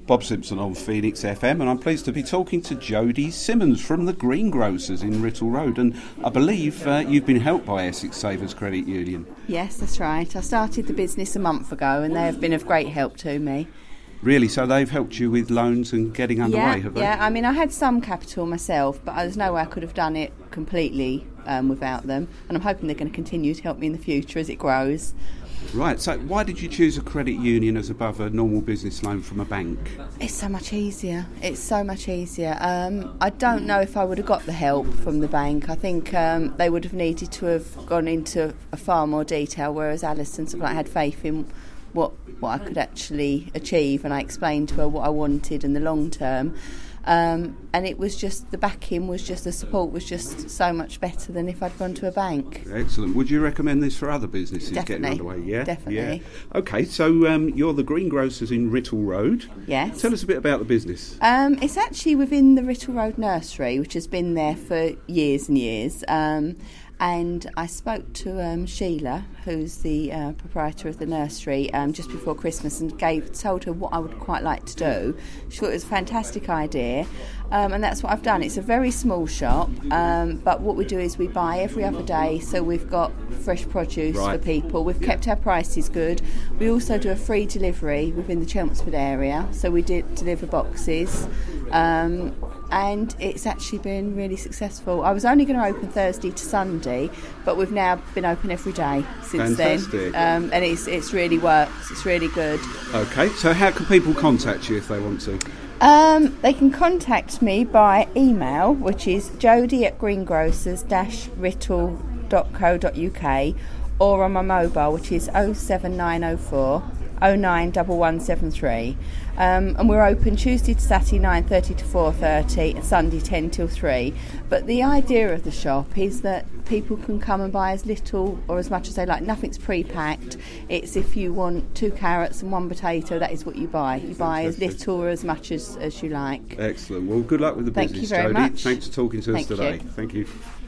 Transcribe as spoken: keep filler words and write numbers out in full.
Bob Simpson on Phoenix F M, and I'm pleased to be talking to Jodie Simmons from the Greengrocers in Writtle Road. And I believe uh, you've been helped by Essex Savers Credit Union. Yes, that's right. I started the business a month ago and they have been of great help to me. Really? So they've helped you with loans and getting underway, yeah, have they? Yeah, I mean, I had some capital myself, but there's no way I could have done it completely um, without them. And I'm hoping they're going to continue to help me in the future as it grows. Right, so why did you choose a credit union as above a normal business loan from a bank? It's so much easier. It's so much easier. Um, I don't know if I would have got the help from the bank. I think um, they would have needed to have gone into a far more detail, whereas Alison sort of like had faith in what what I could actually achieve, and I explained to her what I wanted in the long term. Um, and it was just, the backing was just, the support was just so much better than if I'd gone to a bank. Excellent. Would you recommend this for other businesses Definitely. getting underway? Yeah, Definitely. Yeah. Okay, so um, you're the Greengrocers in Writtle Road. Yes. Tell us a bit about the business. Um, it's actually within the Writtle Road Nursery, which has been there for years and years. Um, and I spoke to um, Sheila, who's the uh, proprietor of the nursery, um, just before Christmas, and gave told her what I would quite like to do. She thought it was a fantastic idea, um, and that's what I've done. It's a very small shop, um, but what we do is we buy every other day, so we've got fresh produce right. for people. We've kept our prices good. We also do a free delivery within the Chelmsford area, so we did deliver boxes. Um, and it's actually been really successful. I was only going to open Thursday to Sunday, but we've now been open every day since Fantastic. then. Um, and it's it's really works. It's really good. Okay, so how can people contact you if they want to? Um, they can contact me by email, which is jodie at greengrocers dash writtle dot co dot uk, or on my mobile, which is oh seven nine oh four oh nine one one seven three. Um, and we're open Tuesday to Saturday nine thirty to four thirty and Sunday ten till three. But the idea of the shop is that people can come and buy as little or as much as they like. Nothing's pre-packed. It's if you want two carrots and one potato, that is what you buy. You buy as little or as much as, as you like. Excellent. Well, good luck with the Thank business, you very Jodie. much. Thanks for talking to us Thank today. you. Thank you.